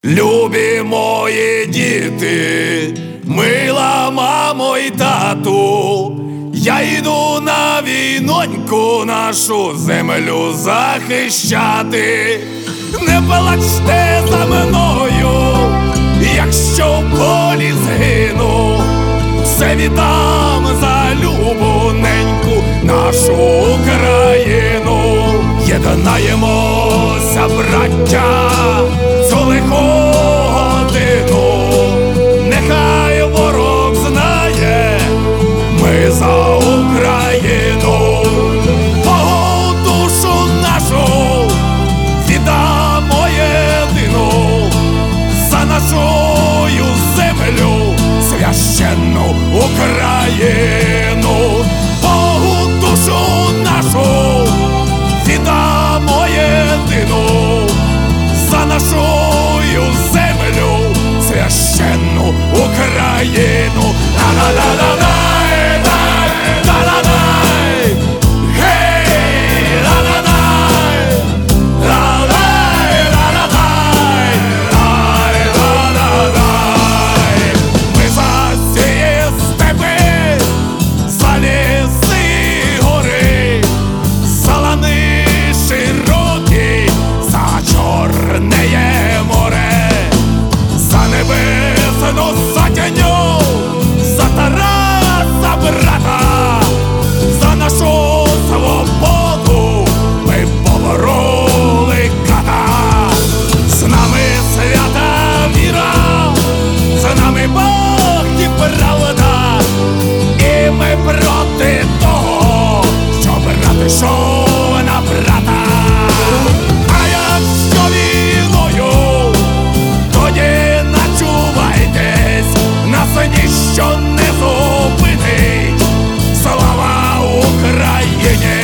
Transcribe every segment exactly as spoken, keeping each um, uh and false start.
Любі мої діти, мила мамо й тату, я йду на війноньку нашу землю захищати. Не плачте за мною, якщо в полі згину, все віддам за любоненьку нашу Україну. Єднаємося, браття, цю лиху годину, нехай ворог знає, ми за Україну. Богу душу нашу віддамо єдину, за нашою землю священну Україну. Богу душу нашу віддамо єдину, за нашою землю священну Україну. Ла-ла-ла-ла-лай, ла-ла-лай, гей, ла-ла-лай, ла-лай, ла-ла-лай, лай, ла-ла-лай. Ми за ці степи, за ліси й гори, за лани широкі, за Чорне море, за небесну сотню, за Тараса брата, за нашу свободу ми побороли ката. З нами свята віра, з нами Бог і правда, і ми проти того, що брат ішов на брата. А якщо війною, тоді начувайтесь, нас ніщо не зупинить. Слава Україні!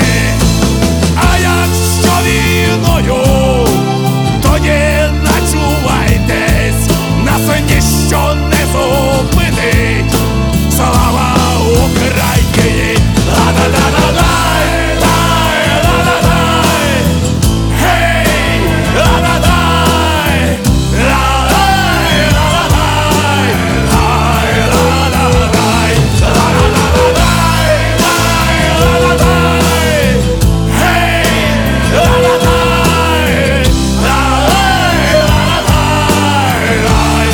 А якщо війною, тоді начувайтесь, нас ніщо не зупинить. Слава Україні! Ла-ла-ла-ла-лай, лай, ла-ла-лай, гей, ла-ла-лай, ла-лай, ла-ла-лай, лай, ла-ла-лай, ла-ла-ла-лай, лай, ла-ла-лай, гей, ла-ла-лай, лай, ла-ла-лай, лай,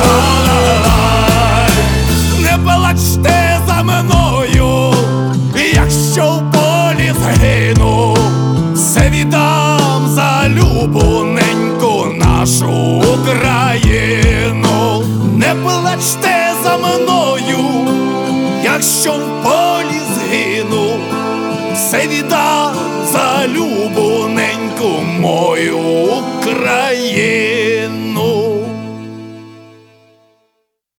ла-ла-лай. Не плачте за мною, якщо в полі згину, все віддам за любоненьку нашу Україну. Не плачте за мною, якщо в полі згину, все віддам за любоненьку мою Україну.